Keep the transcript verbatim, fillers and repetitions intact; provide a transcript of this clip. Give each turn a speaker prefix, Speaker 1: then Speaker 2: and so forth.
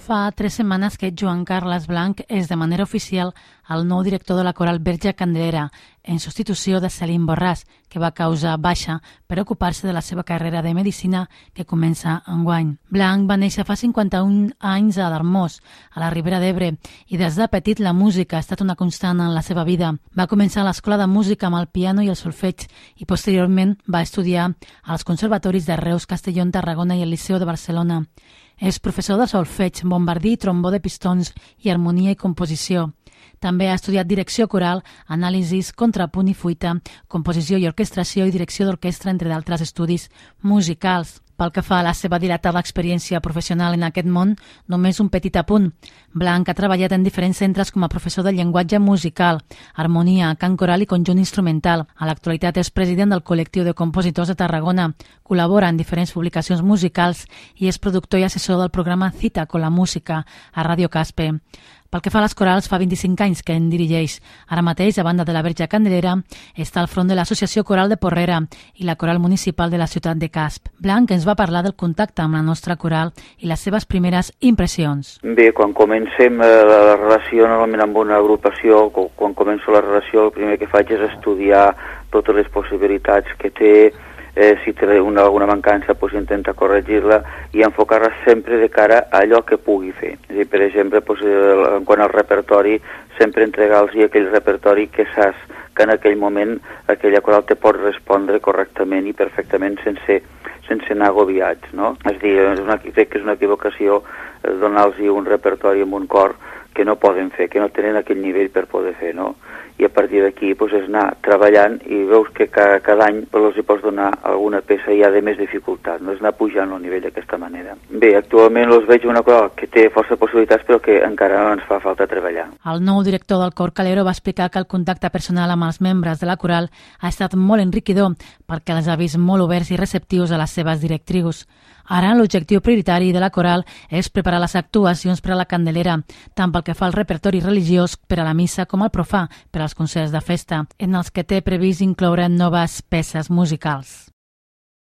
Speaker 1: Fa tres setmanes que Joan Carles Blanch és de manera oficial el nou director de la Coral Verge Candelera, en substitució de Celine Borràs, que va causar baixa per ocupar-se de la seva carrera de medicina que comença enguany. Blanch va néixer fa cinquanta-un anys a Darmós, a la Ribera d'Ebre, i des de petit la música ha estat una constant en la seva vida. Va començar a l'escola de música amb el piano i el solfeig i posteriorment va estudiar als conservatoris de Reus, Castelló, Tarragona i el Liceu de Barcelona. És professor de solfeig, bombardí, trombó de pistons i harmonia i composició. També ha estudiat direcció coral, anàlisis, contrapunt i fuita, composició i orquestració i direcció d'orquestra, entre d'altres estudis musicals. Pel que fa a la seva dilatada experiència professional en aquest món, només un petit apunt. Blanch ha treballat en diferents centres com a professor de llenguatge musical, harmonia, cant coral i conjunt instrumental. A l'actualitat és president del col·lectiu de compositors de Tarragona, col·labora en diferents publicacions musicals i és productor i assessor del programa Cita con la Música a Ràdio Caspe. Pel que fa a les corals, fa vint-i-cinc anys que en dirigeix. Ara mateix, a banda de la Verge Candelera, està al front de l'Associació Coral de Porrera i la Coral Municipal de la ciutat de Casp. Blanch ens va parlar del contacte amb la nostra coral i les seves primeres impressions.
Speaker 2: Bé, quan comencem la relació normalment amb una agrupació, quan començo la relació, el primer que faig és estudiar totes les possibilitats que té. Eh, si té una, alguna mancança, doncs intenta corregir-la i enfocar-la sempre de cara a allò que pugui fer. És a dir, per exemple, doncs, en quant al repertori, sempre entregar-los aquell repertori que saps que en aquell moment aquella coral te pot respondre correctament i perfectament sense, sense anar agobiats, no? És a dir, és una, crec que és una equivocació donar-los un repertori amb un cor que no poden fer, que no tenen aquell nivell per poder fer, no? I a partir d'aquí doncs, és anar treballant i veus que cada, cada any doncs, els hi pots donar alguna peça ja de més dificultat, no és anar pujant el nivell d'aquesta manera. Bé, actualment els veig una cosa que té força possibilitats però que encara ens fa falta treballar.
Speaker 1: El nou director del Cor Calero va explicar que el contacte personal amb els membres de la coral ha estat molt enriquidor perquè els ha vist molt oberts i receptius a les seves directrius. Ara l'objectiu prioritari de la coral és preparar les actuacions per a la Candelera, tant pel que fa al repertori religiós per a la missa com al profà per als concerts de festa, en els que té previst incloure noves peces musicals.